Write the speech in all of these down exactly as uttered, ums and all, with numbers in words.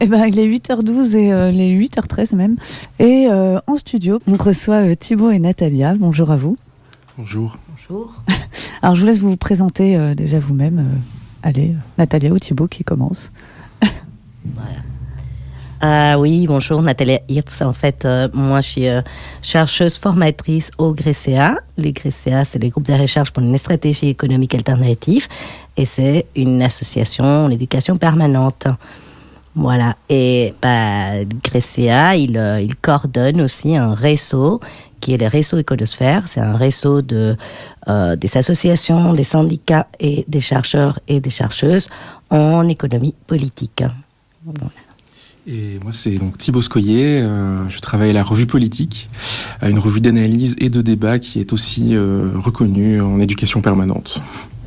Eh ben, il est huit heures douze et euh, les huit heures treize même. Et euh, en studio, on reçoit euh, Thibaut et Natalia. Bonjour à vous. Bonjour. Bonjour. Alors, je vous laisse vous présenter euh, déjà vous-même. Euh, allez, Natalia ou Thibaut qui commence. Voilà. Euh, oui, bonjour, Natalia Hirtz. En fait, euh, moi, je suis euh, chercheuse formatrice au GRESEA. Les GRESEA, c'est les groupes de recherche pour une stratégie économique alternative. Et c'est une association d'éducation permanente. Voilà. Et bah, GRESEA, il, euh, il coordonne aussi un réseau qui est le réseau Éconosphère. C'est un réseau de, euh, des associations, des syndicats et des chercheurs et des chercheuses en économie politique. Voilà. Et moi, c'est donc Thibaut Scoyer. Euh, je travaille à la Revue Politique, à une revue d'analyse et de débat qui est aussi euh, reconnue en éducation permanente.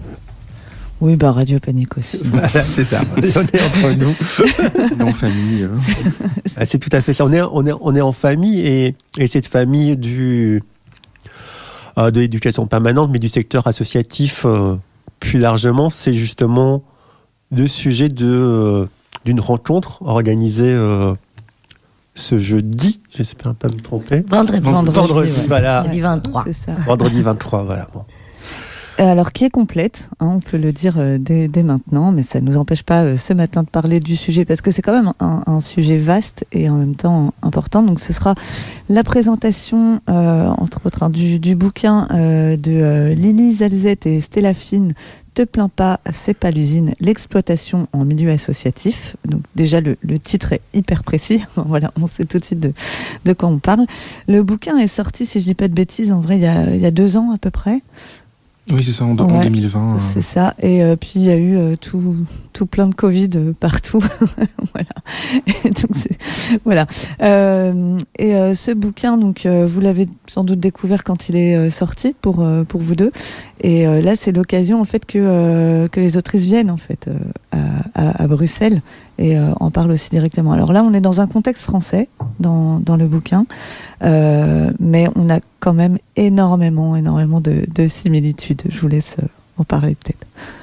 Oui, bah Radio Panique aussi. Voilà, c'est ça. On est entre nous. On est en famille. Euh. Ah, c'est tout à fait ça. On est, on est, on est en famille et, et cette famille du, euh, de l'éducation permanente, mais du secteur associatif euh, plus largement, c'est justement le sujet de, euh, d'une rencontre organisée euh, ce jeudi, j'espère pas me tromper. Vendredi. Vendredi, Vendredi, ouais. voilà. Vendredi vingt-trois. C'est ça. Vendredi vingt-trois, voilà. Bon. Alors, qui est complète, hein, on peut le dire euh, dès, dès maintenant, mais ça ne nous empêche pas euh, ce matin de parler du sujet, parce que c'est quand même un, un sujet vaste et en même temps important. Donc, ce sera la présentation, euh, entre autres, hein, du, du bouquin euh, de euh, Lily Zalzette et Stella Fine, Te plains pas, c'est pas l'usine, l'exploitation en milieu associatif. Donc déjà, le, le titre est hyper précis. Voilà, on sait tout de suite de, de quoi on parle. Le bouquin est sorti, si je dis pas de bêtises, en vrai, il y a, il y a deux ans à peu près. Oui, c'est ça, en, Ouais, en deux mille vingt. Euh... C'est ça. Et euh, puis, il y a eu euh, tout, tout plein de Covid euh, partout. Voilà. Et donc, c'est, voilà. Euh, et euh, ce bouquin, donc, euh, vous l'avez sans doute découvert quand il est euh, sorti pour, euh, pour vous deux. Et euh, là, c'est l'occasion, en fait, que, euh, que les autrices viennent, en fait, euh, à, à, à Bruxelles et euh, en parlent aussi directement. Alors là, on est dans un contexte français, dans, dans le bouquin, euh, mais on a quand même énormément, énormément de, de similitudes. Je vous laisse euh, en parler peut-être.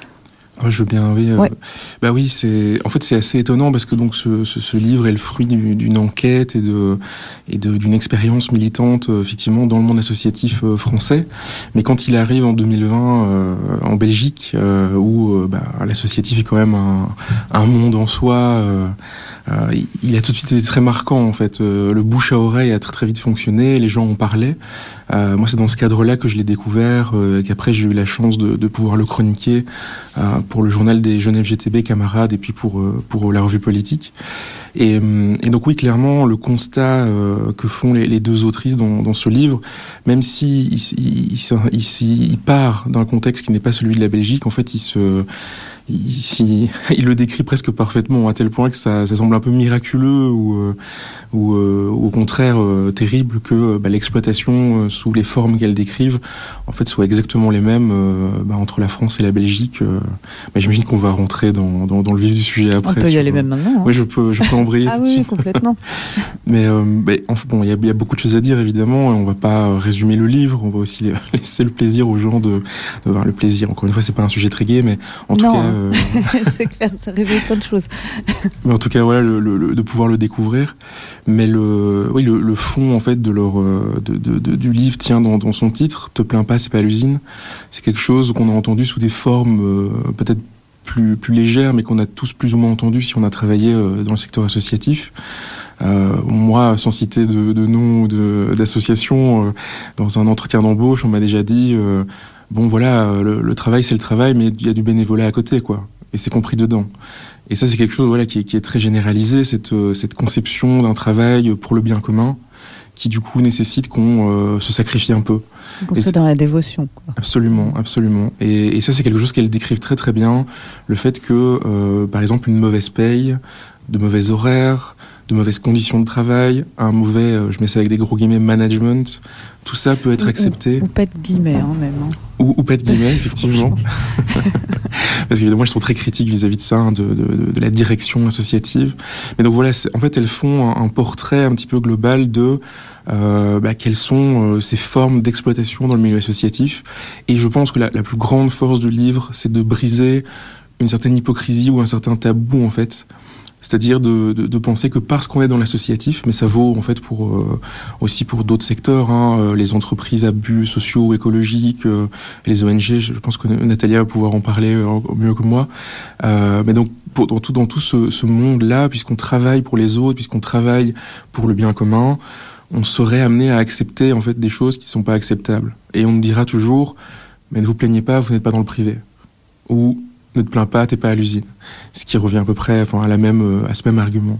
Oh, je veux bien, oui. Euh, ouais. Bah oui, c'est en fait c'est assez étonnant parce que donc ce, ce, ce livre est le fruit du, d'une enquête et de et de, d'une expérience militante euh, effectivement dans le monde associatif euh, français. Mais quand il arrive en deux mille vingt euh, en Belgique, euh, où euh, bah, l'associatif est quand même un, un monde en soi. Euh, Euh, il a tout de suite été très marquant en fait. Euh, le bouche à oreille a très très vite fonctionné, les gens en parlaient. Euh, moi c'est dans ce cadre-là que je l'ai découvert, euh, et qu'après j'ai eu la chance de, de pouvoir le chroniquer euh, pour le journal des jeunes F G T B camarades et puis pour euh, pour la revue politique. Et, et donc oui, clairement, le constat euh, que font les, les deux autrices dans, dans ce livre, même si il, il, il, il, il part d'un contexte qui n'est pas celui de la Belgique, en fait, il se Il, si, il le décrit presque parfaitement, à tel point que ça, ça semble un peu miraculeux ou, euh, ou, euh, ou au contraire euh, terrible que bah, l'exploitation euh, sous les formes qu'elles décrivent en fait soit exactement les mêmes euh, bah, entre la France et la Belgique. Euh, bah, j'imagine qu'on va rentrer dans, dans, dans le vif du sujet après. On peut y sur, aller même maintenant. Hein. Oui, je peux, je peux embrayer ah tout de oui, suite. complètement. Mais euh, bah, enfin, bon, il y a, y a beaucoup de choses à dire évidemment, et on va pas résumer le livre. On va aussi laisser le plaisir aux gens de, de voir le plaisir. Encore une fois, c'est pas un sujet très gai, mais en non. tout cas. Euh, c'est clair, ça révèle plein de choses. Mais en tout cas, voilà, le, le, de pouvoir le découvrir. Mais le, oui, le, le fond en fait de leur, de, de, de, du livre tient dans, dans son titre. Te plains pas, c'est pas l'usine. C'est quelque chose qu'on a entendu sous des formes euh, peut-être plus, plus légères, mais qu'on a tous plus ou moins entendu si on a travaillé euh, dans le secteur associatif. Euh, moi, sans citer de, de nom ou de, d'association, euh, dans un entretien d'embauche, on m'a déjà dit. Euh, Bon voilà, le, le travail c'est le travail, mais il y a du bénévolat à côté, quoi. Et c'est compris dedans. Et ça c'est quelque chose, voilà, qui est, qui est très généralisé, cette, cette conception d'un travail pour le bien commun, qui du coup nécessite qu'on euh, se sacrifie un peu. Qu'on soit dans la dévotion, quoi. Absolument, absolument. Et, et ça c'est quelque chose qu'elles décrivent très très bien, le fait que, euh, par exemple, une mauvaise paye, de mauvais horaires, de mauvaises conditions de travail, un mauvais, euh, je mets ça avec des gros guillemets, management, tout ça peut être accepté. Ou, ou pas de guillemets, hein, même. Hein. Ou, ou pas de guillemets, effectivement. Parce qu'évidemment, elles sont très critiques vis-à-vis de ça, hein, de, de, de la direction associative. Mais donc voilà, en fait, elles font un, un portrait un petit peu global de euh, bah, quelles sont euh, ces formes d'exploitation dans le milieu associatif. Et je pense que la, la plus grande force du livre, c'est de briser une certaine hypocrisie ou un certain tabou, en fait, C'est-à-dire de, de, de penser que parce qu'on est dans l'associatif, mais ça vaut en fait pour euh, aussi pour d'autres secteurs, hein, euh, les entreprises à but sociaux, écologiques, euh, les O N G. Je pense que Natalia va pouvoir en parler euh, mieux que moi. Euh, mais donc pour, dans tout dans tout ce, ce monde-là, puisqu'on travaille pour les autres, puisqu'on travaille pour le bien commun, on serait amené à accepter en fait des choses qui sont pas acceptables. Et on nous dira toujours, mais ne vous plaignez pas, vous n'êtes pas dans le privé. Ou ne te plains pas, t'es pas à l'usine. Ce qui revient à peu près, enfin, à la même, à ce même argument.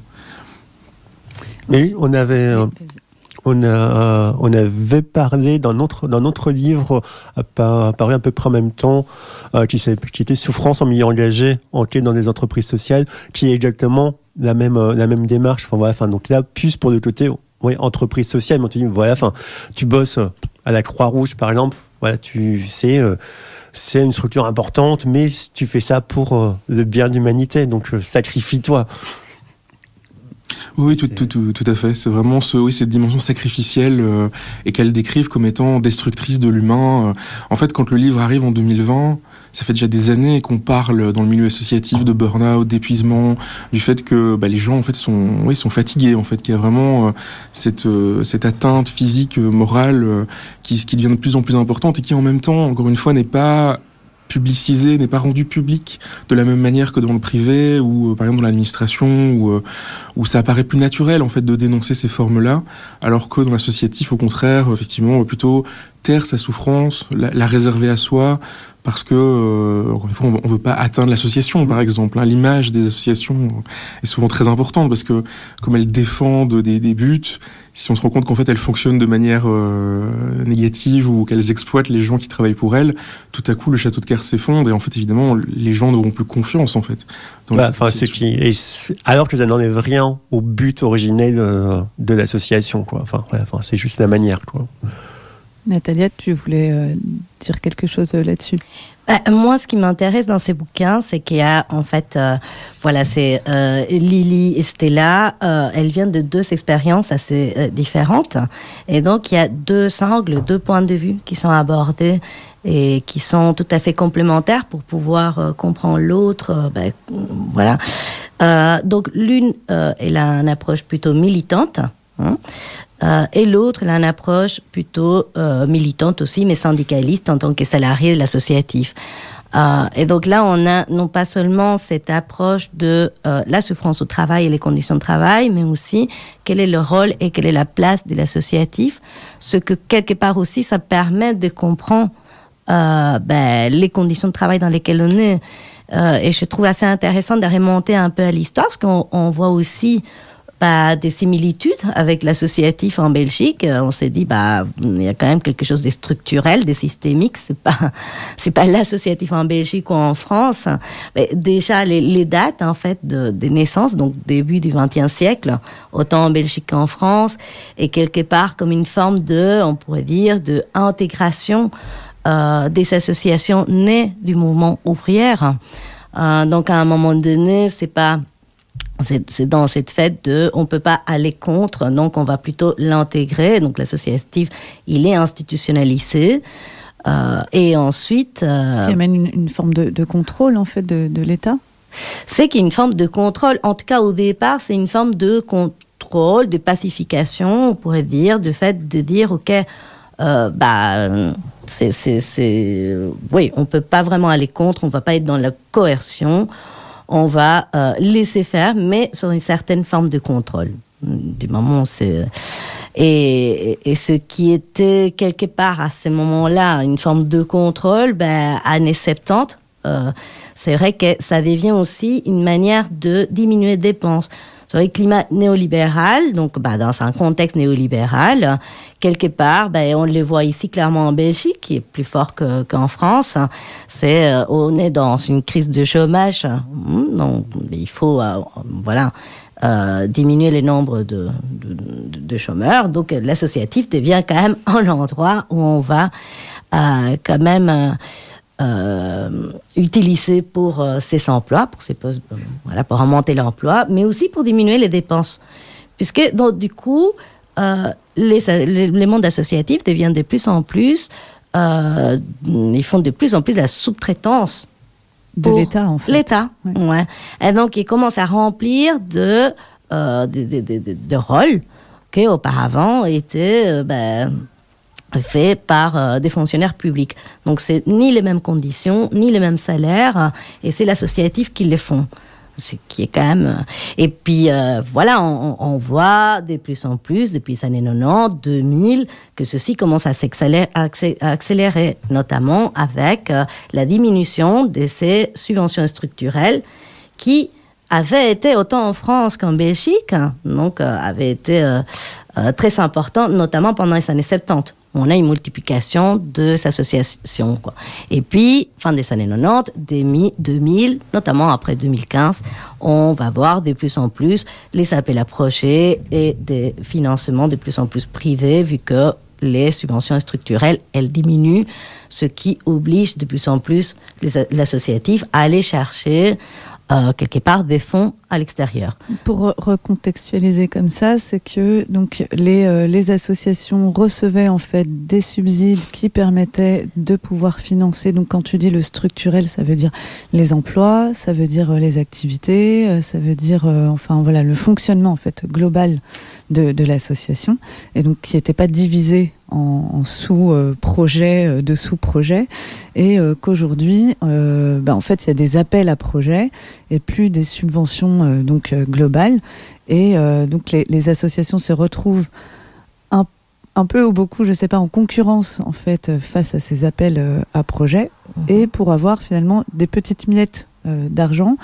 Mais on avait, euh, on a, on avait parlé dans notre, dans notre livre, apparu à peu près en même temps, euh, qui, qui était Souffrance en milieu engagé, enquête dans des entreprises sociales, qui est exactement la même, la même démarche. Enfin, voilà, enfin, donc là, plus pour le côté, oui, entreprise sociale, mais on te dit, voilà, enfin, tu bosses à la Croix-Rouge, par exemple, voilà, tu sais, euh, c'est une structure importante, mais tu fais ça pour euh, le bien de l'humanité, donc euh, sacrifie-toi. Oui, tout, tout, tout, tout à fait. C'est vraiment ce, oui, cette dimension sacrificielle euh, et qu'elles décrivent comme étant destructrice de l'humain. En fait, quand le livre arrive en deux mille vingt, ça fait déjà des années qu'on parle dans le milieu associatif de burn-out, d'épuisement, du fait que bah, les gens en fait sont, oui, sont fatigués, en fait, qu'il y a vraiment euh, cette, euh, cette atteinte physique, euh, morale, euh, qui, qui devient de plus en plus importante et qui en même temps, encore une fois, n'est pas publicisé, n'est pas rendu public de la même manière que dans le privé ou euh, par exemple dans l'administration où, euh, où ça apparaît plus naturel en fait de dénoncer ces formes-là, alors que dans l'associatif au contraire effectivement plutôt taire sa souffrance, la, la réserver à soi parce que euh, encore une fois on, on veut pas atteindre l'association par exemple, hein. L'image des associations est souvent très importante parce que comme elles défendent des, des buts, si on se rend compte qu'en fait elles fonctionnent de manière euh, négative ou qu'elles exploitent les gens qui travaillent pour elles, tout à coup le château de cartes s'effondre et en fait évidemment les gens n'auront plus confiance en fait. Dans bah, enfin, c'est qui, et c'est, alors que ça n'enlève rien au but originel de, de l'association, quoi. Enfin, ouais, enfin, c'est juste la manière, quoi. Natalia, tu voulais euh, dire quelque chose euh, là-dessus? Bah, moi, ce qui m'intéresse dans ces bouquins, c'est qu'il y a, en fait, euh, voilà, c'est euh, Lily et Stella, euh, elles viennent de deux expériences assez euh, différentes. Et donc, il y a deux angles, deux points de vue qui sont abordés et qui sont tout à fait complémentaires pour pouvoir euh, comprendre l'autre. Euh, ben, voilà. Euh, donc, l'une, euh, elle a une approche plutôt militante, hein, Euh, et l'autre, elle a une approche plutôt euh, militante aussi, mais syndicaliste en tant que salarié de l'associatif. Euh, et donc là, on a non pas seulement cette approche de euh, la souffrance au travail et les conditions de travail, mais aussi quel est le rôle et quelle est la place de l'associatif. Ce que quelque part aussi, ça permet de comprendre euh, ben, les conditions de travail dans lesquelles on est. Euh, et je trouve assez intéressant de remonter un peu à l'histoire, parce qu'on on voit aussi bah, des similitudes avec l'associatif en Belgique. On s'est dit, bah, il y a quand même quelque chose de structurel, de systémique. C'est pas, c'est pas l'associatif en Belgique ou en France. Mais déjà, les, les dates, en fait, de, de naissance, donc début du vingtième siècle, autant en Belgique qu'en France, et quelque part comme une forme de, on pourrait dire, de intégration euh, des associations nées du mouvement ouvrier. Euh, donc, à un moment donné, c'est pas, C'est, c'est dans cette fête de, on peut pas aller contre, donc on va plutôt l'intégrer. Donc l'associatif, il est institutionnalisé. Euh, et ensuite... Euh, Ce qui amène une, une forme de, de contrôle, en fait, de, de l'État? C'est qu'il y a une forme de contrôle. En tout cas, au départ, c'est une forme de contrôle, de pacification, on pourrait dire, de fait de dire, OK, euh, bah... C'est, c'est, c'est... Oui, on peut pas vraiment aller contre, on va pas être dans la coercion. On va euh, laisser faire, mais sur une certaine forme de contrôle. Du moment où c'est... Et, et ce qui était quelque part à ce moment-là une forme de contrôle, ben, années soixante-dix, euh, c'est vrai que ça devient aussi une manière de diminuer les dépenses. Sur le climat néolibéral, donc bah, dans un contexte néolibéral, quelque part, bah, on le voit ici clairement en Belgique, qui est plus fort que, qu'en France. C'est, euh, on est dans une crise de chômage, donc il faut, euh, voilà, euh, diminuer le nombre de, de, de chômeurs. Donc l'associatif devient quand même un endroit où on va euh, quand même euh, Euh, utilisé pour euh, ces emplois, pour ces postes, euh, voilà, pour augmenter l'emploi, mais aussi pour diminuer les dépenses, puisque donc du coup, euh, les, les, les mondes associatifs deviennent de plus en plus, euh, ils font de plus en plus la sous-traitance de l'État, en fait. L'État, ouais. ouais. Et donc, il commence à remplir de, euh, de, de, de, de, de rôles qui, auparavant, étaient euh, ben, faits par euh, des fonctionnaires publics. Donc, c'est ni les mêmes conditions, ni les mêmes salaires, et c'est l'associatif qui les font. Ce qui est quand même... Et puis, euh, voilà, on, on voit de plus en plus, depuis les années quatre-vingt-dix, deux mille, que ceci commence à s'accélérer, à accélérer, notamment avec euh, la diminution de ces subventions structurelles qui avaient été, autant en France qu'en Belgique, donc euh, avaient été euh, euh, très importantes, notamment pendant les années soixante-dix. On a une multiplication de ces associations, quoi. Et puis, fin des années quatre-vingt-dix, deux mille, notamment après deux mille quinze, on va voir de plus en plus les appels à projets et des financements de plus en plus privés, vu que les subventions structurelles, elles diminuent, ce qui oblige de plus en plus les, l'associatif à aller chercher Euh, quelque part des fonds à l'extérieur. Pour recontextualiser comme ça, c'est que donc les euh, les associations recevaient en fait des subsides qui permettaient de pouvoir financer. Donc quand tu dis le structurel, ça veut dire les emplois, ça veut dire euh, les activités, euh, ça veut dire euh, enfin voilà le fonctionnement en fait global de de l'association, et donc qui n'était pas divisé en, en sous-projets, euh, de sous-projets, et euh, qu'aujourd'hui, euh, ben, en fait, il y a des appels à projets et plus des subventions euh, donc euh, globales, et euh, donc les, les associations se retrouvent un, un peu ou beaucoup, je sais pas, en concurrence en fait face à ces appels euh, à projets, mmh. et pour avoir finalement des petites miettes euh, d'argent,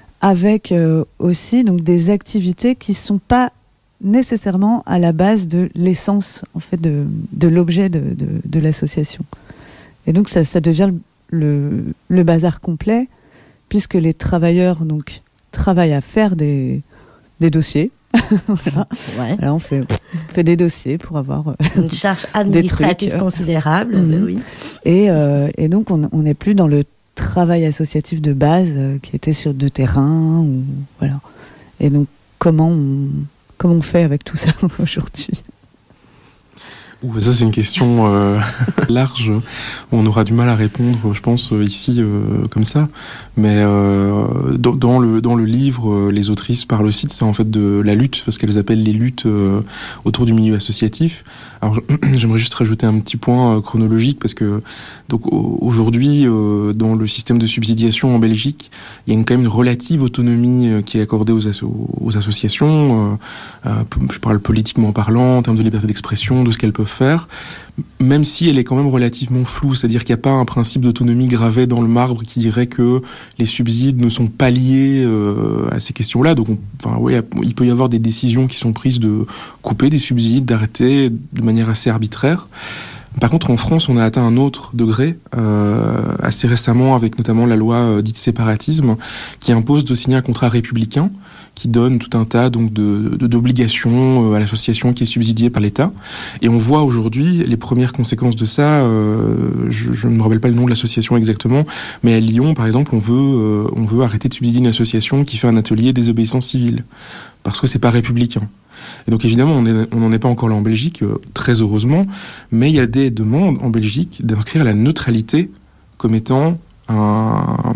avec euh, aussi donc des activités qui sont pas nécessairement à la base de l'essence en fait de, de l'objet de, de, de l'association. Et donc ça, ça devient le, le bazar complet, puisque les travailleurs donc travaillent à faire des, des dossiers. Voilà. Ouais. Alors on fait, on fait des dossiers pour avoir euh, une charge administrative considérable. Mmh. Oui. Et, euh, et donc on n'est plus dans le travail associatif de base euh, qui était sur de terrain ou voilà. Et donc comment on Comment on fait avec tout ça aujourd'hui ? Ça, c'est une question euh, large. On aura du mal à répondre, je pense, ici, euh, comme ça. Mais euh, dans, dans, le, dans le livre, les autrices parlent aussi de ça, en fait, de la lutte, parce qu'elles appellent les luttes euh, autour du milieu associatif. Alors, j'aimerais juste rajouter un petit point euh, chronologique, parce que donc aujourd'hui, euh, dans le système de subsidiation en Belgique, il y a une, quand même une relative autonomie euh, qui est accordée aux, asso- aux associations. Euh, euh, je parle politiquement parlant, en termes de liberté d'expression, de ce qu'elles peuvent faire, même si elle est quand même relativement floue, c'est-à-dire qu'il n'y a pas un principe d'autonomie gravé dans le marbre qui dirait que les subsides ne sont pas liés euh, à ces questions-là. Donc, on, enfin, ouais, il peut y avoir des décisions qui sont prises de couper des subsides, d'arrêter de manière assez arbitraire. Par contre, en France, on a atteint un autre degré, euh, assez récemment, avec notamment la loi euh, dite séparatisme, qui impose de signer un contrat républicain, qui donne tout un tas donc de, de d'obligations à l'association qui est subsidiée par l'État. Et on voit aujourd'hui les premières conséquences de ça. Euh, je, je ne me rappelle pas le nom de l'association exactement, mais à Lyon, par exemple, on veut euh, on veut arrêter de subsidier une association qui fait un atelier désobéissance civile parce que c'est pas républicain. Et donc évidemment, on n'en est pas encore là en Belgique, euh, très heureusement, mais il y a des demandes en Belgique d'inscrire la neutralité comme étant Un,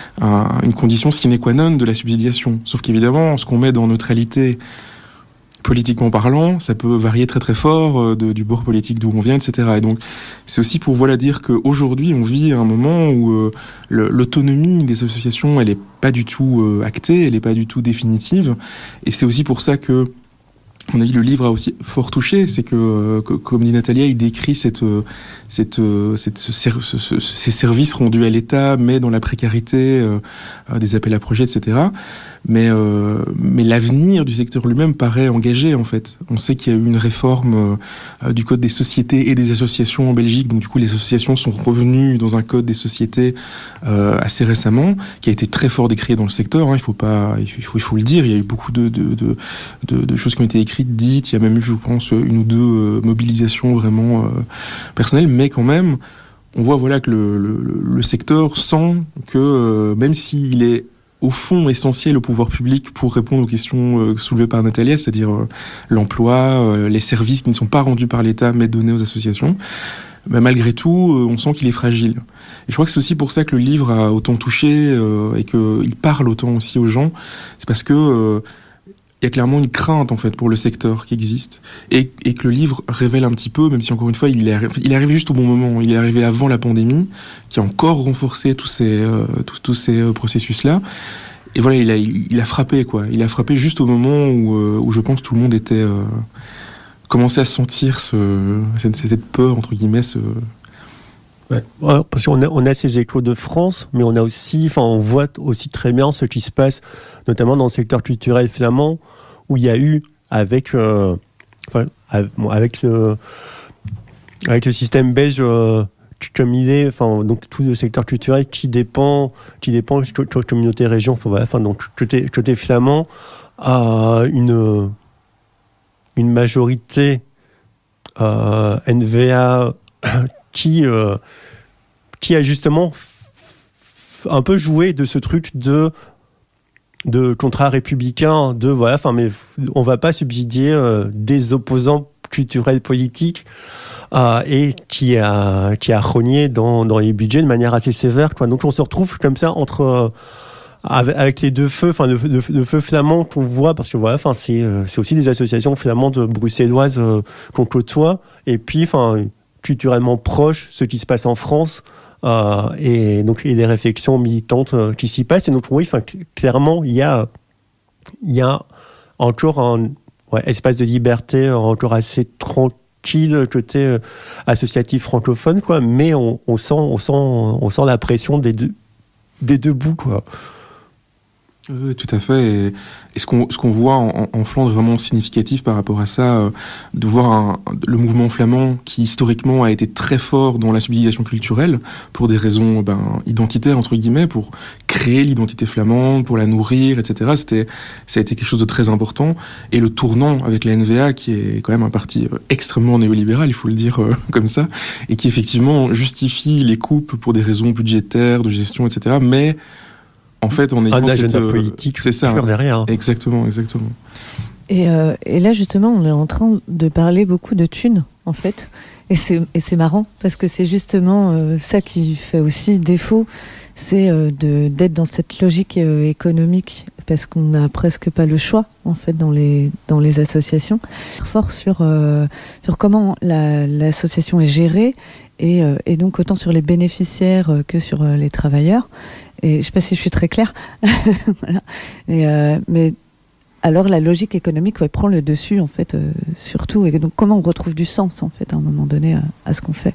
un, une condition sine qua non de la subsidiation. Sauf qu'évidemment, ce qu'on met dans neutralité, politiquement parlant, ça peut varier très très fort de, du bord politique d'où on vient, et cetera. Et donc, c'est aussi pour voilà dire qu'aujourd'hui, on vit un moment où euh, le, l'autonomie des associations, elle est pas du tout euh, actée, elle est pas du tout définitive. Et c'est aussi pour ça que on a dit le livre a aussi fort touché, c'est que, que comme dit Natalia, il décrit cette, cette, cette, ce, ce, ce, ces services rendus à l'État, mais dans la précarité, euh, des appels à projets, et cetera. Mais, euh, mais l'avenir du secteur lui-même paraît engagé, en fait. On sait qu'il y a eu une réforme euh, du code des sociétés et des associations en Belgique. Donc, du coup, les associations sont revenues dans un code des sociétés euh, assez récemment, qui a été très fort décrié dans le secteur. Hein, il faut pas, il faut, il faut le dire. Il y a eu beaucoup de, de, de, de, de choses qui ont été écrites, dites. Il y a même eu, je pense, une ou deux euh, mobilisations vraiment euh, personnelles. Mais quand même, on voit voilà que le, le, le secteur sent que euh, même s'il est au fond essentiel au pouvoir public pour répondre aux questions euh, soulevées par Natalia, c'est-à-dire euh, l'emploi, euh, les services qui ne sont pas rendus par l'État mais donnés aux associations, bah, malgré tout, euh, on sent qu'il est fragile. Et je crois que c'est aussi pour ça que le livre a autant touché euh, et qu'il parle autant aussi aux gens. C'est parce que euh, il y a clairement une crainte en fait pour le secteur qui existe et, et que le livre révèle un petit peu, même si encore une fois il est, il est arrivé juste au bon moment. Il est arrivé avant la pandémie, qui a encore renforcé tous ces euh, tous, tous ces euh, processus là. Et voilà, il a il, il a frappé quoi. Il a frappé juste au moment où euh, où je pense que tout le monde était euh, commençait à sentir ce cette, cette peur entre guillemets ce Ouais. Ouais, parce qu'on a, on a ces échos de France, mais on a aussi, enfin, on voit aussi très bien ce qui se passe, notamment dans le secteur culturel flamand, où il y a eu, avec, euh, enfin, avec le, avec le système belge, euh, comme il est, enfin, donc tout le secteur culturel qui dépend, qui dépend de la communauté région, enfin, voilà, enfin, donc côté, côté flamand, a une, une majorité euh, N V A qui euh, qui a justement f- un peu joué de ce truc de de contrat républicain, de voilà, enfin mais on va pas subsidier euh, des opposants culturels politiques euh, et qui a qui a rogné dans dans les budgets de manière assez sévère quoi. Donc on se retrouve comme ça entre euh, avec les deux feux, enfin le, le, le feu flamand qu'on voit, parce que voilà, enfin c'est euh, c'est aussi des associations flamandes bruxelloises euh, qu'on côtoie, et puis enfin culturellement proche ce qui se passe en France euh, et donc et les réflexions militantes euh, qui s'y passent. Et donc oui, enfin clairement il y a il y a encore un ouais, espace de liberté encore assez tranquille côté euh, associatif francophone quoi, mais on, on sent on sent on sent la pression des deux des deux bouts quoi. Oui, tout à fait. Et, et ce qu'on ce qu'on voit en, en Flandre vraiment significatif par rapport à ça, euh, de voir un, le mouvement flamand qui historiquement a été très fort dans la subsidiation culturelle pour des raisons ben, identitaires entre guillemets, pour créer l'identité flamande, pour la nourrir, et cetera. C'était ça a été quelque chose de très important. Et le tournant avec la N V A, qui est quand même un parti extrêmement néolibéral, il faut le dire euh, comme ça, et qui effectivement justifie les coupes pour des raisons budgétaires, de gestion, et cetera. Mais en fait, on est un agenda cette, politique, c'est ça, pur derrière. Exactement, exactement. Et, euh, et là, justement, on est en train de parler beaucoup de thunes, en fait. Et c'est, et c'est marrant, parce que c'est justement euh, ça qui fait aussi défaut, c'est euh, de, d'être dans cette logique euh, économique, parce qu'on n'a presque pas le choix, en fait, dans les, dans les associations. Fort sur, euh, sur comment la, l'association est gérée, et, euh, et donc autant sur les bénéficiaires que sur euh, les travailleurs. Et je ne sais pas si je suis très claire. Voilà. Et, euh, mais alors la logique économique ouais, prend le dessus en fait euh, surtout. Et donc comment on retrouve du sens en fait à un moment donné à, à ce qu'on fait.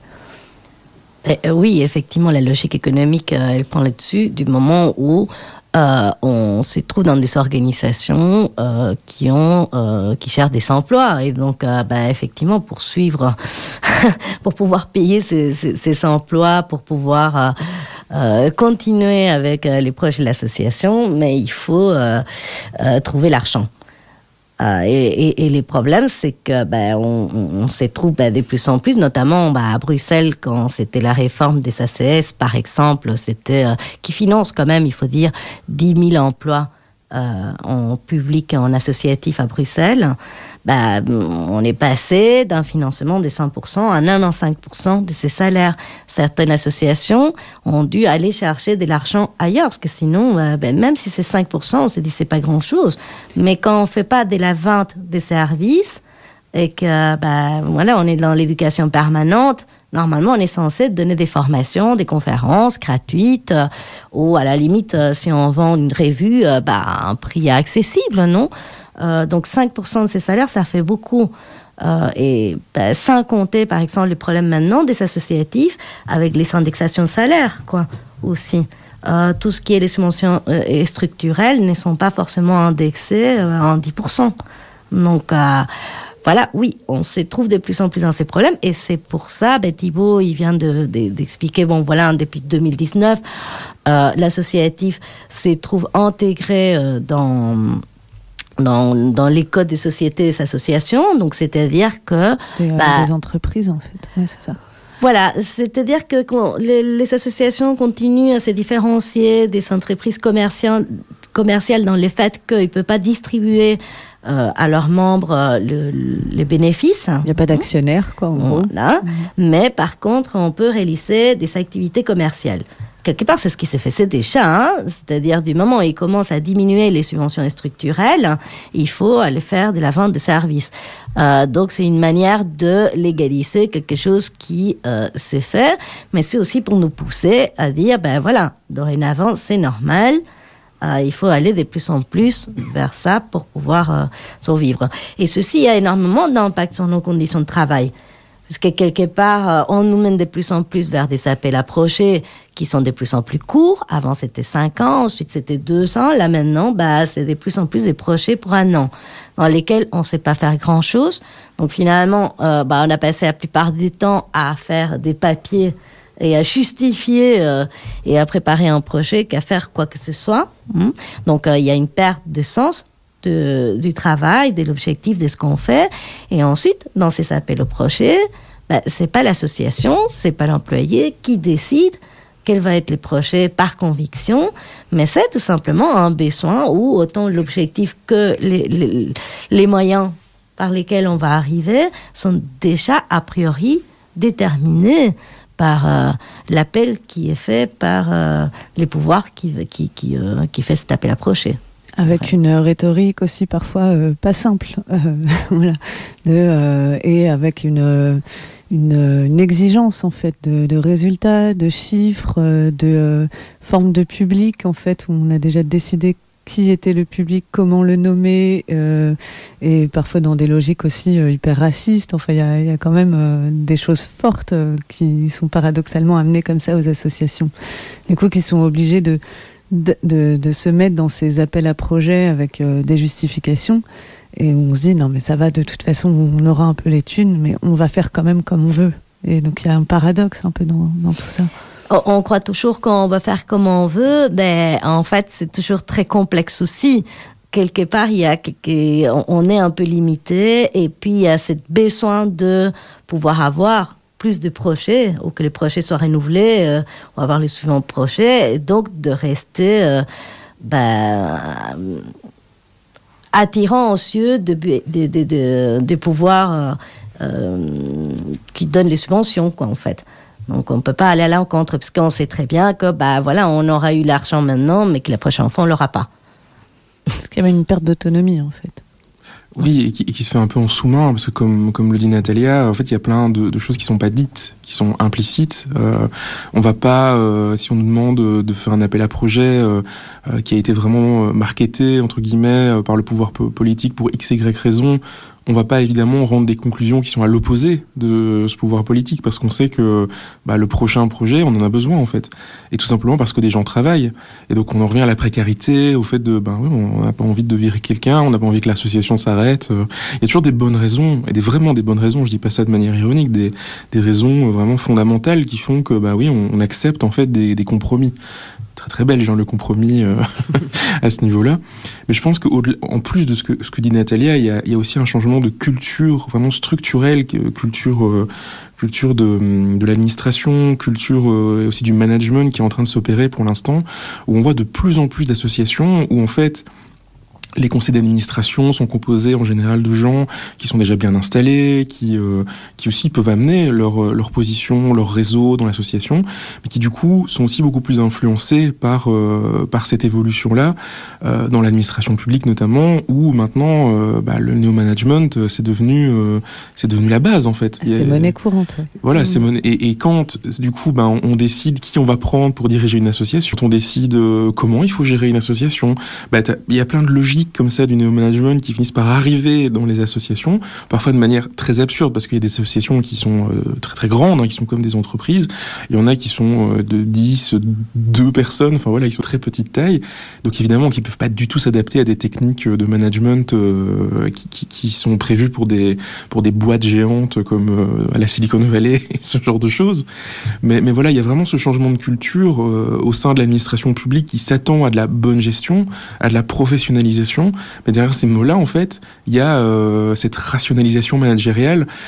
Et, euh, oui, effectivement, la logique économique, euh, elle prend le dessus du moment où euh, on se trouve dans des organisations euh, qui ont euh, qui cherchent des emplois et donc euh, bah, effectivement pour suivre pour pouvoir payer ces, ces, ces emplois, pour pouvoir euh, euh, continuer avec euh, les projets de l'association, mais il faut euh, euh, trouver l'argent. Euh, et, et, et les problèmes, c'est que ben, on, on se trouve ben, de plus en plus, notamment ben, à Bruxelles, quand c'était la réforme des A C S, par exemple, c'était euh, qui finance quand même, il faut dire, dix mille emplois euh, en public et en associatif à Bruxelles. Ben, on est passé d'un financement de cent pour cent à quatre-vingt-cinq pour cent de ces salaires. Certaines associations ont dû aller chercher de l'argent ailleurs, parce que sinon, ben, même si c'est cinq pour cent, on se dit c'est pas grand-chose. Mais quand on fait pas de la vente des services et que ben, voilà, on est dans l'éducation permanente, normalement, on est censé donner des formations, des conférences gratuites, euh, ou à la limite, euh, si on vend une revue, euh, ben, un prix accessible, non ? Euh, donc cinq pour cent de ces salaires, ça fait beaucoup. Euh, et ben, sans compter, par exemple, les problèmes maintenant des associatifs avec les indexations de salaire, quoi, aussi. Euh, tout ce qui est les subventions euh, structurelles ne sont pas forcément indexées euh, en dix pour cent. Donc, euh, voilà, oui, on se trouve de plus en plus dans ces problèmes. Et c'est pour ça, ben, Thibaut, il vient de, de, d'expliquer, bon, voilà, depuis deux mille dix-neuf, euh, l'associatif se trouve intégré euh, dans... Dans, dans les codes des sociétés et des associations, donc c'est-à-dire que... Des, euh, bah, des entreprises, en fait, ouais, c'est ça. Voilà, c'est-à-dire que les, les associations continuent à se différencier des entreprises commerciales, commerciales dans le fait qu'ils ne peuvent pas distribuer euh, à leurs membres euh, le, le, les bénéfices. Il n'y a pas d'actionnaire, quoi, en gros. Voilà. Mmh. Mais par contre, on peut réaliser des activités commerciales. Quelque part, c'est ce qui s'est fait, c'est déjà, hein, c'est-à-dire du moment où il commence à diminuer les subventions structurelles, il faut aller faire de la vente de services. Euh, donc, c'est une manière de légaliser quelque chose qui euh, s'est fait, mais c'est aussi pour nous pousser à dire, ben voilà, dorénavant, c'est normal, euh, il faut aller de plus en plus vers ça pour pouvoir euh, survivre. Et ceci a énormément d'impact sur nos conditions de travail. Parce que quelque part, on nous mène de plus en plus vers des appels à projets qui sont de plus en plus courts. Avant, c'était cinq ans, ensuite, c'était deux ans. Là, maintenant, bah, c'est de plus en plus des projets pour un an, dans lesquels on ne sait pas faire grand-chose. Donc, finalement, euh, bah, on a passé la plupart du temps à faire des papiers et à justifier euh, et à préparer un projet qu'à faire quoi que ce soit. Mmh. Donc, euh, il y a une perte de sens De, du travail, de l'objectif de ce qu'on fait. Et ensuite, dans ces appels au projet, ben, c'est pas l'association, c'est pas l'employé qui décide quel va être le projet par conviction, mais c'est tout simplement un besoin où autant l'objectif que les, les, les moyens par lesquels on va arriver sont déjà a priori déterminés par euh, l'appel qui est fait par euh, les pouvoirs qui, qui, qui, euh, qui fait cet appel à projet. Avec ouais. une rhétorique aussi parfois euh, pas simple, euh, voilà, de, euh, et avec une, une, une exigence en fait de, de résultats, de chiffres, de euh, forme de public en fait où on a déjà décidé qui était le public, comment le nommer, euh, et parfois dans des logiques aussi euh, hyper racistes. Enfin, il y a, y a quand même euh, des choses fortes euh, qui sont paradoxalement amenées comme ça aux associations. Du coup, qui sont obligés de De, de, de se mettre dans ces appels à projets avec euh, des justifications et où on se dit non mais ça va, de toute façon on aura un peu les thunes mais on va faire quand même comme on veut, et donc il y a un paradoxe un peu dans, dans tout ça. On, on croit toujours qu'on va faire comme on veut, ben en fait c'est toujours très complexe aussi. Quelque part il y a on est un peu limité, et puis il y a ce besoin de pouvoir avoir plus de projets, ou que les projets soient renouvelés, euh, ou avoir les suivants projets, et donc de rester euh, ben, attirant aux yeux de, de, de, de, de pouvoirs euh, qui donnent les subventions, quoi, en fait. Donc on ne peut pas aller à l'encontre, parce qu'on sait très bien que ben, voilà, on aura eu l'argent maintenant, mais que la prochaine fois on ne l'aura pas. Parce qu'il y avait une perte d'autonomie, en fait. Oui, et qui, et qui se fait un peu en sous-main, parce que comme, comme le dit Natalia, en fait, il y a plein de, de choses qui sont pas dites, qui sont implicites. Euh, on va pas, euh, si on nous demande de faire un appel à projet euh, euh, qui a été vraiment marketé, entre guillemets, euh, par le pouvoir po- politique pour X, Y raison, on va pas évidemment rendre des conclusions qui sont à l'opposé de ce pouvoir politique, parce qu'on sait que bah, le prochain projet, on en a besoin en fait, et tout simplement parce que des gens travaillent, et donc on en revient à la précarité, au fait de ben oui, on n'a pas envie de virer quelqu'un, on n'a pas envie que l'association s'arrête. Il y a toujours des bonnes raisons, et des vraiment des bonnes raisons. Je dis pas ça de manière ironique, des des raisons vraiment fondamentales qui font que bah oui, on, on accepte en fait des, des compromis. Très très belge, hein, le compromis euh, à ce niveau-là. Mais je pense qu'en plus de ce que, ce que dit Natalia, il y a, il y a aussi un changement de culture vraiment structurelle, culture, euh, culture de, de l'administration, culture euh, aussi du management qui est en train de s'opérer pour l'instant, où on voit de plus en plus d'associations où en fait les conseils d'administration sont composés en général de gens qui sont déjà bien installés, qui euh, qui aussi peuvent amener leur leur position, leur réseau dans l'association, mais qui du coup sont aussi beaucoup plus influencés par euh, par cette évolution-là euh, dans l'administration publique notamment, où maintenant euh, bah, le néo-management euh, c'est devenu euh, c'est devenu la base en fait. C'est a, monnaie courante. Ouais. Voilà, mmh. c'est monnaie. Et, et quand du coup bah, on, on décide qui on va prendre pour diriger une association, on décide euh, comment il faut gérer une association, bah il y a plein de logiques comme ça du néo-management qui finissent par arriver dans les associations, parfois de manière très absurde, parce qu'il y a des associations qui sont euh, très très grandes, hein, qui sont comme des entreprises, il y en a qui sont euh, de dix, deux personnes, enfin voilà, ils sont très petite taille, donc évidemment qui peuvent pas du tout s'adapter à des techniques de management euh, qui, qui, qui sont prévues pour des, pour des boîtes géantes comme euh, à la Silicon Valley, ce genre de choses. Mais, mais voilà, il y a vraiment ce changement de culture euh, au sein de l'administration publique qui s'attend à de la bonne gestion, à de la professionnalisation. Mais derrière ces mots-là, en fait, il y a euh, cette rationalisation managériale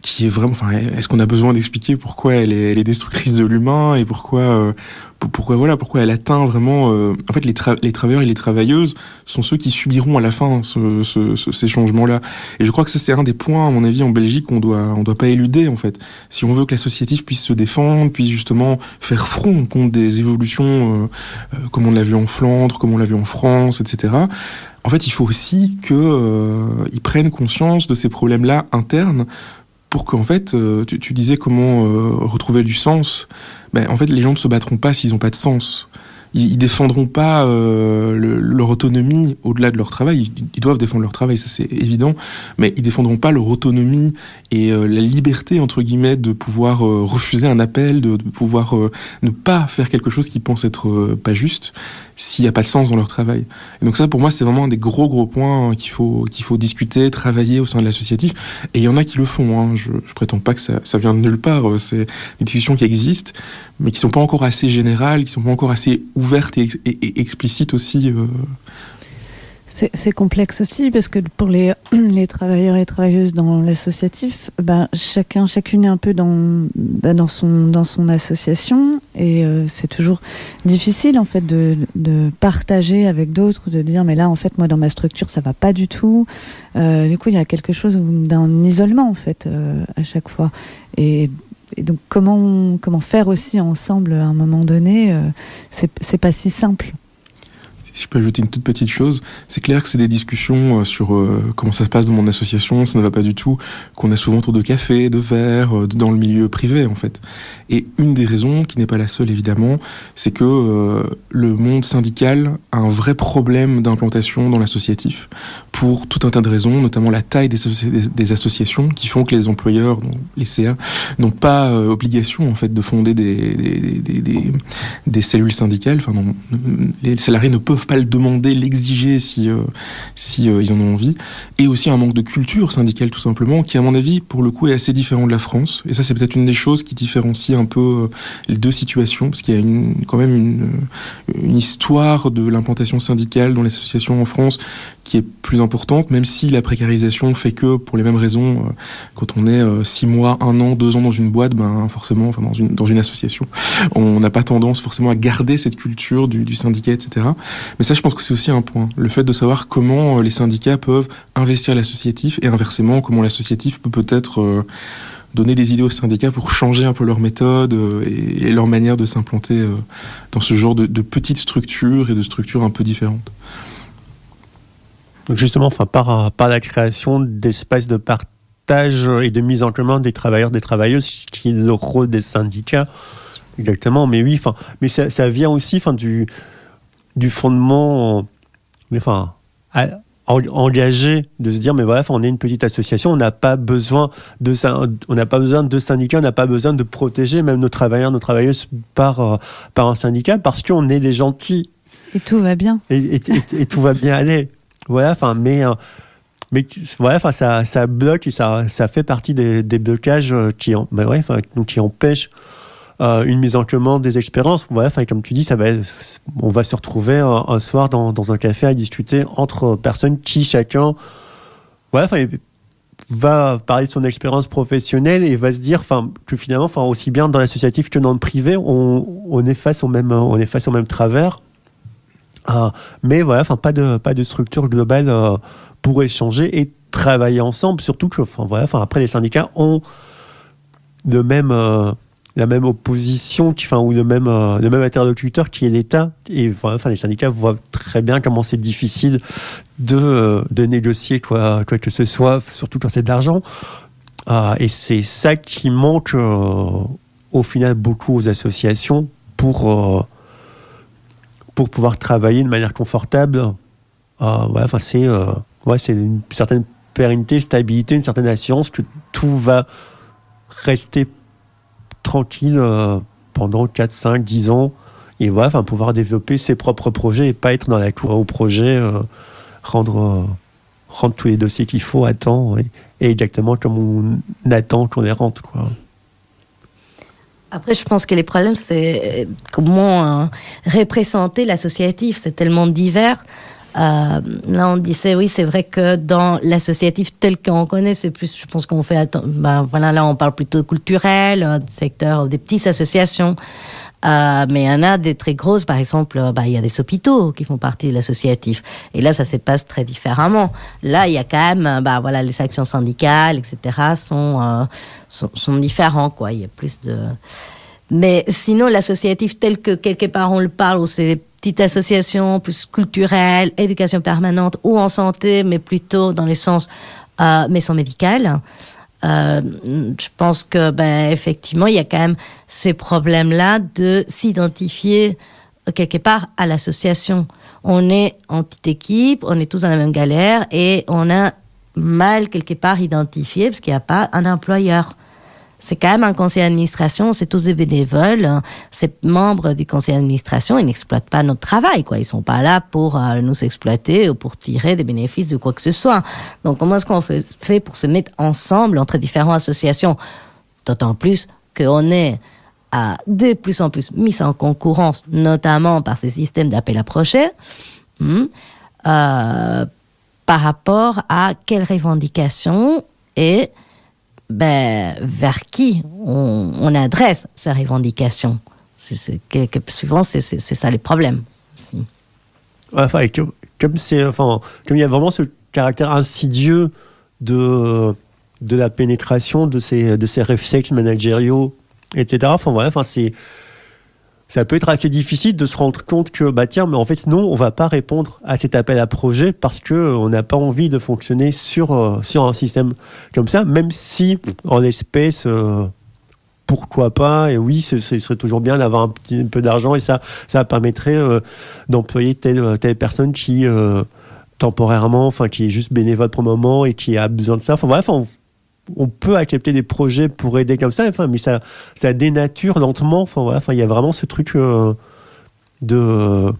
qui est vraiment, enfin, est-ce qu'on a besoin d'expliquer pourquoi elle est, elle est destructrice de l'humain et pourquoi, euh, pourquoi voilà, pourquoi elle atteint vraiment. Euh, en fait, les, tra- les travailleurs et les travailleuses sont ceux qui subiront à la fin ce, ce, ce, ces changements-là. Et je crois que ça, c'est un des points, à mon avis, en Belgique, qu'on doit, on doit pas éluder, en fait. Si on veut que l'associatif puisse se défendre, puisse justement faire front contre des évolutions, euh, euh, comme on l'a vu en Flandre, comme on l'a vu en France, et cetera. En fait, il faut aussi que euh, ils prennent conscience de ces problèmes-là internes. Pour qu'en fait, euh, tu, tu disais comment euh, retrouver du sens. Ben, en fait, les gens ne se battront pas s'ils n'ont pas de sens. Ils, ils défendront pas euh, le, leur autonomie au-delà de leur travail. Ils, ils doivent défendre leur travail, ça c'est évident. Mais ils défendront pas leur autonomie et euh, la liberté entre guillemets de pouvoir euh, refuser un appel, de, de pouvoir euh, ne pas faire quelque chose qu'ils pensent être euh, pas juste, s'il n'y a pas de sens dans leur travail. Et donc ça, pour moi, c'est vraiment un des gros gros points qu'il faut qu'il faut discuter, travailler au sein de l'associatif. Et il y en a qui le font. Hein. Je, je prétends pas que ça, ça vient de nulle part. C'est des discussions qui existent, mais qui sont pas encore assez générales, qui sont pas encore assez ouvertes et, et, et explicites aussi. Euh... C'est, c'est complexe aussi parce que pour les, les travailleurs et travailleuses dans l'associatif, ben, chacun, chacune est un peu dans, ben, dans, son, dans son association et euh, c'est toujours difficile en fait de, de partager avec d'autres, de dire mais là en fait moi dans ma structure ça va pas du tout. Euh, du coup il y a quelque chose d'un isolement en fait euh, à chaque fois et Et donc comment comment faire aussi ensemble à un moment donné, euh, c'est c'est pas si simple. Si je peux ajouter une toute petite chose, c'est clair que c'est des discussions sur euh, comment ça se passe dans mon association, ça ne va pas du tout, qu'on a souvent autour de café, de verre, euh, dans le milieu privé en fait. Et une des raisons, qui n'est pas la seule évidemment, c'est que euh, le monde syndical a un vrai problème d'implantation dans l'associatif, pour tout un tas de raisons, notamment la taille des, associ- des associations, qui font que les employeurs, donc les C A, n'ont pas euh, obligation en fait de fonder des, des, des, des, des cellules syndicales. Enfin, non, les salariés ne peuvent pas le demander, l'exiger si, euh, si euh, ils en ont envie. Et aussi un manque de culture syndicale tout simplement, qui à mon avis pour le coup est assez différent de la France. Et ça c'est peut-être une des choses qui différencie un peu euh, les deux situations, parce qu'il y a une, quand même une, une histoire de l'implantation syndicale dans les associations en France qui est plus importante, même si la précarisation fait que, pour les mêmes raisons, euh, quand on est euh, six mois, un an, deux ans dans une boîte, ben forcément, enfin dans une dans une association, on n'a pas tendance forcément à garder cette culture du, du syndicat, et cetera. Mais ça, je pense que c'est aussi un point, le fait de savoir comment euh, les syndicats peuvent investir l'associatif et inversement, comment l'associatif peut peut-être euh, donner des idées aux syndicats pour changer un peu leur méthode euh, et, et leur manière de s'implanter euh, dans ce genre de, de petites structures et de structures un peu différentes. Donc justement, enfin, par, par la création d'espaces de partage et de mise en commun des travailleurs, des travailleuses, qui est le rôle des syndicats, exactement. Mais oui, enfin, mais ça, ça vient aussi, enfin, du, du fondement, enfin, à, engagé de se dire, mais voilà, enfin, on est une petite association, on n'a pas besoin de, on n'a pas besoin de syndicats, on n'a pas besoin de protéger même nos travailleurs, nos travailleuses par, par un syndicat, parce qu'on est les gentils. Et tout va bien. Et, et, et, et tout va bien aller. Voilà, enfin, mais, euh, mais voilà, enfin, ça, ça bloque et ça, ça fait partie des, des blocages qui, en, ben ouais, enfin, donc, qui empêchent euh, une mise en commun des expériences. Voilà, enfin, comme tu dis, ça va, on va se retrouver un, un soir dans, dans un café à discuter entre personnes qui chacun, voilà, enfin, va parler de son expérience professionnelle et va se dire, enfin, que finalement, enfin, aussi bien dans l'associatif que dans le privé, on, on est face au même, on est face au même travers. Euh, mais voilà, enfin pas de pas de structure globale euh, pour échanger et travailler ensemble. Surtout que, enfin voilà, enfin après les syndicats ont le même euh, la même opposition, qui, enfin ou le même euh, le même interlocuteur qui est l'État. Et voilà, enfin les syndicats voient très bien comment c'est difficile de euh, de négocier quoi quoi que ce soit, surtout quand c'est de l'argent. Euh, et c'est ça qui manque euh, au final beaucoup aux associations pour euh, pour pouvoir travailler de manière confortable. Euh, ouais, enfin, c'est, euh, ouais, c'est une certaine pérennité, stabilité, une certaine assurance que tout va rester tranquille euh, pendant quatre, cinq, dix ans. Et voilà, enfin, pouvoir développer ses propres projets et pas être dans la cour au projet, euh, rendre, euh, rendre tous les dossiers qu'il faut à temps et, et exactement comme on attend qu'on les rende, quoi. Après, je pense que les problèmes, c'est comment euh, représenter l'associatif. C'est tellement divers. Euh, là, on disait, oui, c'est vrai que dans l'associatif tel qu'on connaît, c'est plus, je pense qu'on fait, atten- ben voilà, là, on parle plutôt culturel, euh, du secteur des petites associations. Euh, mais il y en a des très grosses, par exemple, euh, bah, il y a des hôpitaux qui font partie de l'associatif. Et là, ça se passe très différemment. Là, il y a quand même, bah, voilà, les actions syndicales, et cetera, sont, euh, sont, sont différents, quoi. Il y a plus de. Mais sinon, l'associatif tel que quelque part on le parle, où c'est des petites associations plus culturelles, éducation permanente ou en santé, mais plutôt dans les sens euh, maison médicale. Euh, je pense que, ben, effectivement, il y a quand même ces problèmes-là de s'identifier quelque part à l'association. On est en petite équipe, on est tous dans la même galère et on a mal quelque part identifié parce qu'il n'y a pas un employeur. C'est quand même un conseil d'administration, c'est tous des bénévoles. Ces membres du conseil d'administration, ils n'exploitent pas notre travail, quoi. Ils sont pas là pour euh, nous exploiter ou pour tirer des bénéfices de quoi que ce soit. Donc, comment est-ce qu'on fait, fait pour se mettre ensemble entre différentes associations? D'autant plus qu'on est à de plus en plus mis en concurrence, notamment par ces systèmes d'appel à projet, hmm, euh, par rapport à quelles revendications et ben, vers qui on, on adresse ces revendications. C'est, c'est, que, que, souvent, c'est, c'est, c'est ça les problèmes. Aussi. Enfin, comme, comme, c'est, enfin, comme il y a vraiment ce caractère insidieux de, de la pénétration de ces, de ces réflexes managériaux, et cetera. Enfin, voilà, enfin, c'est, ça peut être assez difficile de se rendre compte que, bah tiens, mais en fait, non, on ne va pas répondre à cet appel à projet parce qu'on n'a pas envie de fonctionner sur, euh, sur un système comme ça, même si, en l'espèce, euh, pourquoi pas, et oui, ce, ce serait toujours bien d'avoir un petit un peu d'argent et ça, ça permettrait euh, d'employer telle, telle personne qui, euh, temporairement, enfin, qui est juste bénévole pour le moment et qui a besoin de ça. Enfin, bref, on, on peut accepter des projets pour aider comme ça, enfin, mais ça, ça dénature lentement. Enfin, voilà, enfin, il y a vraiment ce truc euh, de,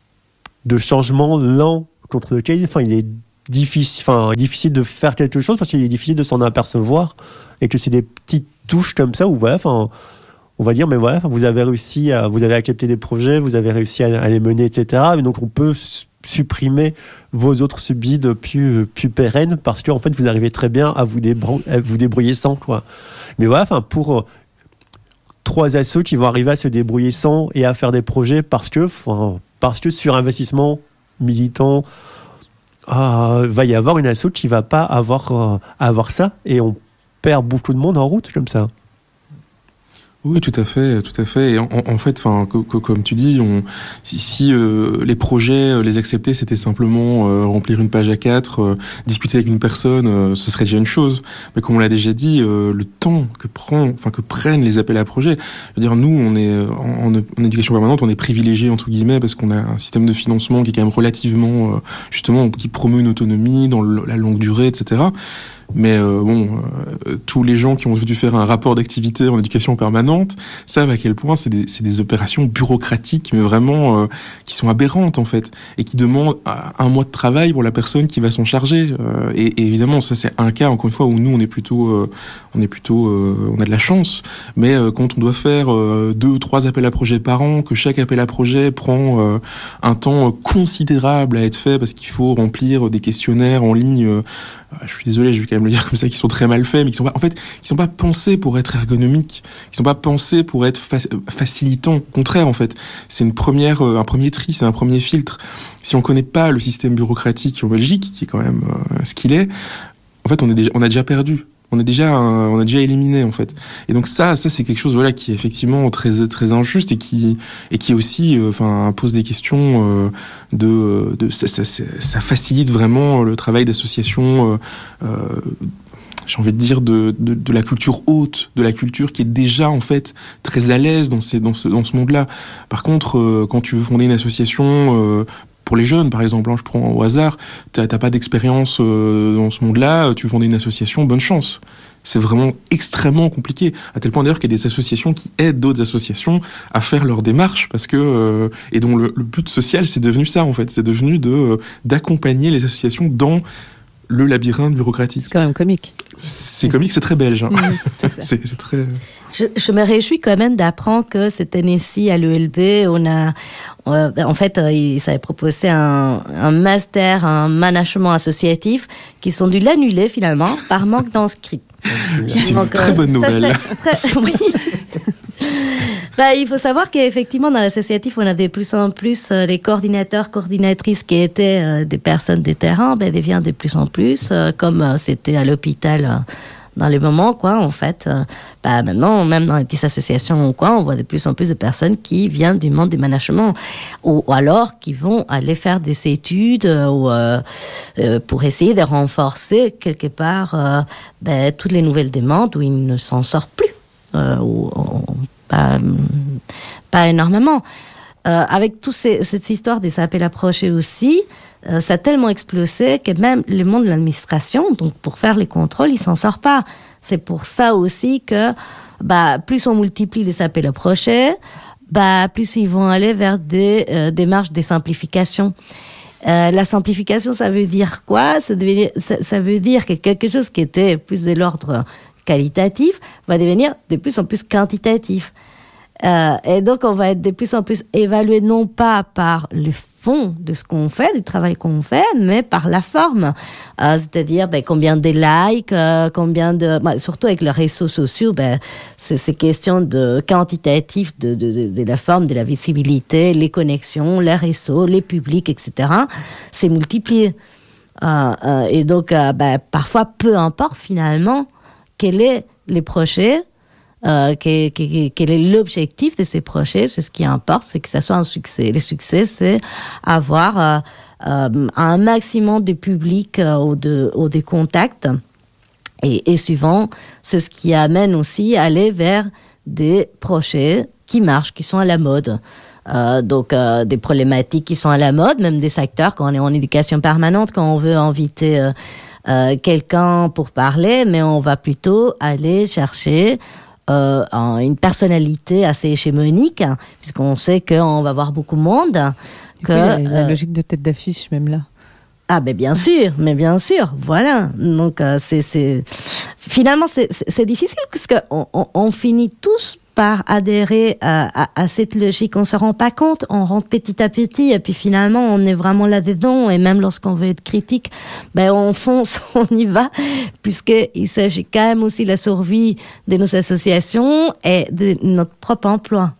de changement lent contre lequel, enfin, il est difficile, enfin, difficile de faire quelque chose parce qu'il est difficile de s'en apercevoir et que c'est des petites touches comme ça où, voilà, enfin, on va dire, mais voilà, vous avez réussi à, vous avez accepté des projets, vous avez réussi à, à les mener, et cetera. Et donc, on peut supprimer vos autres subsides plus, plus pérennes parce qu'en fait vous arrivez très bien à vous, débrou- à vous débrouiller sans, quoi. Mais voilà, enfin, pour euh, trois assos qui vont arriver à se débrouiller sans et à faire des projets parce que, enfin, parce que sur investissement militant euh, va y avoir une asso qui va pas avoir, euh, avoir ça et on perd beaucoup de monde en route comme ça. Oui, tout à fait, tout à fait. Et en, en fait, enfin, co- co- comme tu dis, on, si, si euh, les projets, euh, les accepter, c'était simplement euh, remplir une page A quatre, euh, discuter avec une personne, euh, ce serait déjà une chose. Mais comme on l'a déjà dit, euh, le temps que prend, enfin que prennent les appels à projets. Je veux dire, nous, on est en, en, en éducation permanente, on est privilégiés entre guillemets parce qu'on a un système de financement qui est quand même relativement, euh, justement, qui promeut une autonomie dans le, la longue durée, et cetera. Mais euh, bon, euh, tous les gens qui ont dû faire un rapport d'activité en éducation permanente savent à quel point c'est des, c'est des opérations bureaucratiques, mais vraiment euh, qui sont aberrantes en fait, et qui demandent un mois de travail pour la personne qui va s'en charger. Euh, et, et évidemment, ça c'est un cas encore une fois où nous on est plutôt, euh, on est plutôt, euh, on a de la chance. Mais euh, quand on doit faire euh, deux ou trois appels à projet par an, que chaque appel à projet prend euh, un temps considérable à être fait parce qu'il faut remplir des questionnaires en ligne. Euh, je suis désolé, je vais quand même le dire comme ça, qui sont très mal faits, mais qui sont pas, en fait, qui sont pas pensés pour être ergonomiques, qui sont pas pensés pour être fa- facilitants. Au contraire, en fait, c'est une première, euh, un premier tri, c'est un premier filtre. Si on connaît pas le système bureaucratique en Belgique, qui est quand même euh, ce qu'il est, en fait, on est déjà, on a déjà perdu. On est déjà, euh, on a déjà éliminé en fait. Et donc ça, ça c'est quelque chose voilà qui est effectivement très très injuste et qui et qui aussi, enfin, euh, pose des questions euh, de de ça, ça, ça, ça facilite vraiment le travail d'association. Euh, euh, j'ai envie de dire de, de de la culture haute, de la culture qui est déjà en fait très à l'aise dans ces dans ce dans ce monde-là. Par contre, euh, quand tu veux fonder une association euh, pour les jeunes, par exemple, hein, je prends au hasard, t'as, t'as pas d'expérience euh, dans ce monde-là, tu veux fonder une association, bonne chance. C'est vraiment extrêmement compliqué, à tel point d'ailleurs qu'il y a des associations qui aident d'autres associations à faire leur démarche, parce que euh, et dont le, le but social c'est devenu ça en fait, c'est devenu de euh, d'accompagner les associations dans le labyrinthe bureaucratique. C'est quand même comique. C'est comique, c'est très belge. Hein. Mmh, c'est, c'est, c'est très... Je, je me réjouis quand même d'apprendre que cette année-ci, à l'E L B, on a... On, en fait, ils avaient proposé un, un master en management associatif qui sont dû l'annuler finalement par manque d'inscrits. C'est une Donc, très euh, bonne nouvelle. Ça, très, oui. Bah, il faut savoir qu'effectivement, dans l'associatif, on a de plus en plus euh, les coordinateurs, coordinatrices qui étaient euh, des personnes de terrain, ben, deviennent de plus en plus, euh, comme euh, c'était à l'hôpital euh, dans les moments, quoi, en fait. Euh, bah, maintenant, même dans les petites associations ou quoi, on voit de plus en plus de personnes qui viennent du monde du management, ou, ou alors qui vont aller faire des études euh, ou, euh, euh, pour essayer de renforcer quelque part euh, ben, toutes les nouvelles demandes où ils ne s'en sortent plus. Euh, ou, ou, Pas, pas énormément. Euh, avec toute cette histoire des appels approchés aussi, euh, ça a tellement explosé que même le monde de l'administration, donc pour faire les contrôles, il s'en sort pas. C'est pour ça aussi que bah, plus on multiplie les appels approchés, bah, plus ils vont aller vers des euh, démarches de simplification. Euh, la simplification, ça veut dire quoi ? ça, devenir, ça, ça veut dire que quelque chose qui était plus de l'ordre qualitatif va devenir de plus en plus quantitatif. Euh, et donc, on va être de plus en plus évalué non pas par le fond de ce qu'on fait, du travail qu'on fait, mais par la forme. Euh, c'est-à-dire ben, combien de likes, euh, combien de... Ben, surtout avec les réseaux sociaux, ben, c'est ces questions de quantitatif de, de, de, de la forme, de la visibilité, les connexions, les réseaux, les publics, et cetera. C'est multiplié. Euh, euh, et donc, euh, ben, parfois, peu importe finalement quel est les projets, euh, quel, quel, quel est l'objectif de ces projets. C'est ce qui importe, c'est que ça soit un succès. Le succès, c'est avoir euh, euh, un maximum de public euh, ou, de, ou de contacts. Et, et souvent, c'est ce qui amène aussi à aller vers des projets qui marchent, qui sont à la mode. Euh, donc, euh, des problématiques qui sont à la mode, même des secteurs, quand on est en éducation permanente, quand on veut inviter... Euh, Euh, quelqu'un pour parler, mais on va plutôt aller chercher euh, une personnalité assez hégémonique, hein, puisqu'on sait qu'on va voir beaucoup de monde. Que, oui, la, la euh, logique de tête d'affiche, même là. Ah, mais bien sûr, mais bien sûr, voilà. Donc, euh, c'est, c'est... Finalement, c'est, c'est, c'est difficile, parce qu'on on, on finit tous par adhérer à, à, à cette logique. On ne se rend pas compte, on rentre petit à petit, et puis finalement, on est vraiment là-dedans, et même lorsqu'on veut être critique, ben, on fonce, on y va, puisqu'il s'agit quand même aussi de la survie de nos associations et de notre propre emploi.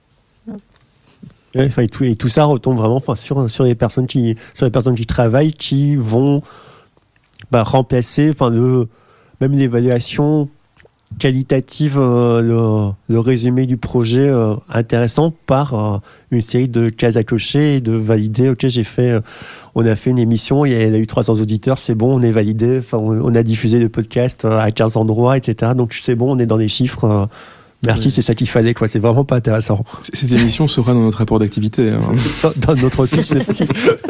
Ouais, et, tout, et tout ça retombe vraiment enfin, sur, sur, les personnes qui, sur les personnes qui travaillent, qui vont bah, remplacer enfin, le, même l'évaluation qualitative, euh, le, le résumé du projet euh, intéressant par euh, une série de cases à cocher et de valider. Ok, j'ai fait, euh, on a fait une émission, il y a, il y a eu trois cents auditeurs, c'est bon, on est validé. Enfin, on, on a diffusé le podcast euh, à quinze endroits, et cetera. Donc c'est bon, on est dans les chiffres. Euh, merci, oui. C'est ça qu'il fallait, quoi. C'est vraiment pas intéressant. Cette émission sera dans notre rapport d'activité. Hein. dans, dans notre site, c'est possible.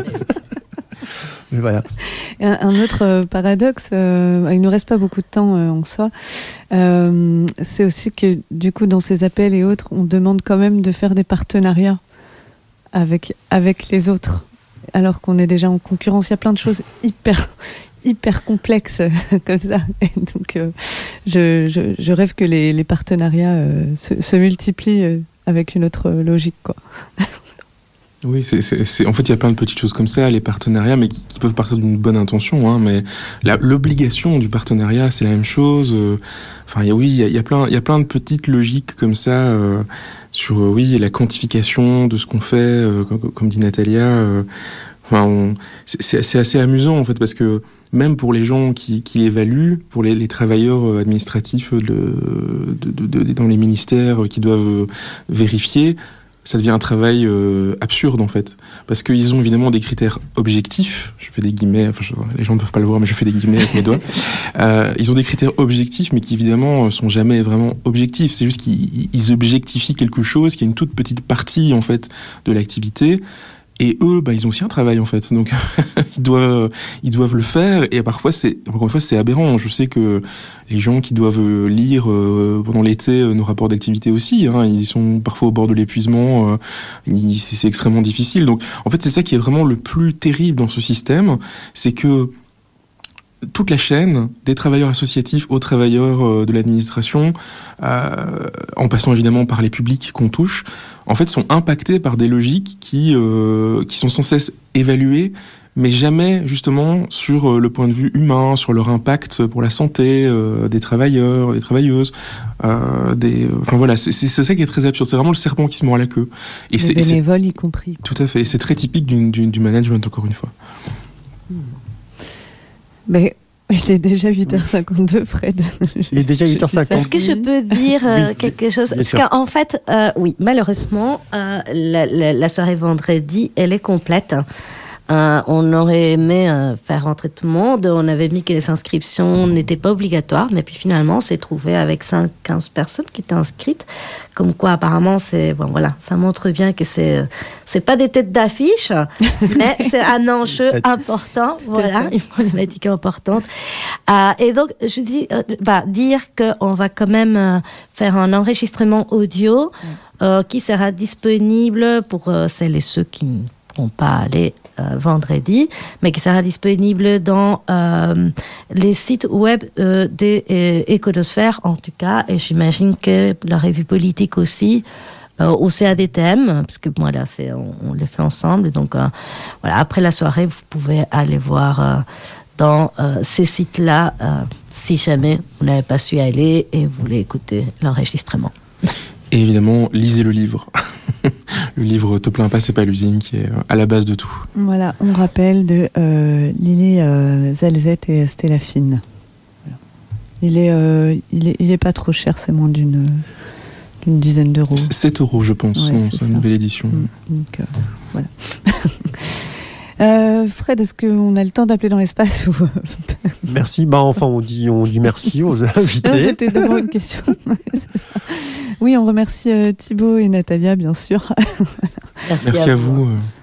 Mais voilà. Un, un autre euh, paradoxe, euh, il ne nous reste pas beaucoup de temps euh, en soi, euh, c'est aussi que du coup dans ces appels et autres, on demande quand même de faire des partenariats avec, avec les autres, alors qu'on est déjà en concurrence. Il y a plein de choses hyper, hyper complexes euh, comme ça. Et donc euh, je, je, je rêve que les, les partenariats euh, se, se multiplient euh, avec une autre logique, quoi. Oui, c'est, c'est, c'est, en fait, il y a plein de petites choses comme ça, les partenariats, mais qui, qui peuvent partir d'une bonne intention. Hein, mais la, l'obligation du partenariat, c'est la même chose. Euh, enfin, y a, oui, il y a, y a plein, il y a plein de petites logiques comme ça euh, sur, euh, oui, la quantification de ce qu'on fait, euh, comme, comme dit Natalia. Euh, enfin, on, c'est, c'est assez amusant en fait, parce que même pour les gens qui, qui l'évaluent, pour les, les travailleurs administratifs de, de, de, de, dans les ministères qui doivent vérifier, ça devient un travail euh, absurde en fait, parce qu'ils ont évidemment des critères objectifs. Je fais des guillemets, enfin je, les gens ne peuvent pas le voir, mais je fais des guillemets avec mes doigts. Euh, ils ont des critères objectifs, mais qui évidemment sont jamais vraiment objectifs. C'est juste qu'ils ils objectifient quelque chose qui est une toute petite partie en fait de l'activité. Et eux, bah, ils ont aussi un travail en fait, donc ils doivent, ils doivent le faire. Et parfois, c'est, encore une fois, c'est aberrant. Je sais que les gens qui doivent lire euh, pendant l'été euh, nos rapports d'activité aussi, hein, ils sont parfois au bord de l'épuisement. Euh, ils, c'est, c'est extrêmement difficile. Donc, en fait, c'est ça qui est vraiment le plus terrible dans ce système, c'est que toute la chaîne, des travailleurs associatifs aux travailleurs euh, de l'administration, euh, en passant évidemment par les publics qu'on touche, en fait, sont impactés par des logiques qui euh, qui sont sans cesse évaluées, mais jamais justement sur euh, le point de vue humain, sur leur impact pour la santé euh, des travailleurs, des travailleuses, euh, des. Enfin voilà, c'est, c'est ça qui est très absurde. C'est vraiment le serpent qui se mord la queue. Et les c'est, bénévoles c'est, y compris. Tout à fait. Et c'est très typique du, du, du management, encore une fois. Mais il est déjà huit heures cinquante-deux, Fred. Il est déjà huit heures cinquante. Est-ce que je peux dire euh, Oui, quelque chose? Parce sûr. qu'en fait, euh, oui, malheureusement, euh, la, la, la soirée vendredi, elle est complète. Euh, on aurait aimé euh, faire rentrer tout le monde. On avait mis que les inscriptions n'étaient pas obligatoires, mais puis finalement, on s'est trouvé avec cinq quinze personnes qui étaient inscrites. Comme quoi, apparemment, c'est bon, voilà, ça montre bien que c'est c'est pas des têtes d'affiche, mais c'est un enjeu important, voilà, une problématique importante. Euh, et donc, je dis, euh, bah, dire qu'on va quand même euh, faire un enregistrement audio euh, qui sera disponible pour euh, celles et ceux qui ne pourront pas aller Euh, vendredi, mais qui sera disponible dans euh, les sites web euh, des euh, éconosphères, en tout cas, et j'imagine que la revue politique aussi, euh, au C A D T M, parce que moi, là, c'est, on, on les fait ensemble, donc euh, voilà, après la soirée, vous pouvez aller voir euh, dans euh, ces sites-là, euh, si jamais vous n'avez pas su aller et vous voulez écouter l'enregistrement. Et évidemment, lisez le livre. Le livre Te plains pas, c'est pas l'usine, qui est à la base de tout. Voilà, on rappelle de euh, Lily euh, Zalzette et Stella Fine. Voilà. Il est, euh, il est, il est pas trop cher, c'est moins d'une, d'une dizaine d'euros. sept euros, je pense, ouais, non, c'est, c'est une nouvelle édition. Mmh, donc, euh, voilà. euh, Fred, est-ce qu'on a le temps d'appeler dans l'espace ou... Merci. Bah, enfin, on dit, on dit merci aux invités. Non, c'était d'abord une question. Oui, on remercie euh, Thibaut et Natalia, bien sûr. Merci, Merci à, à vous. vous.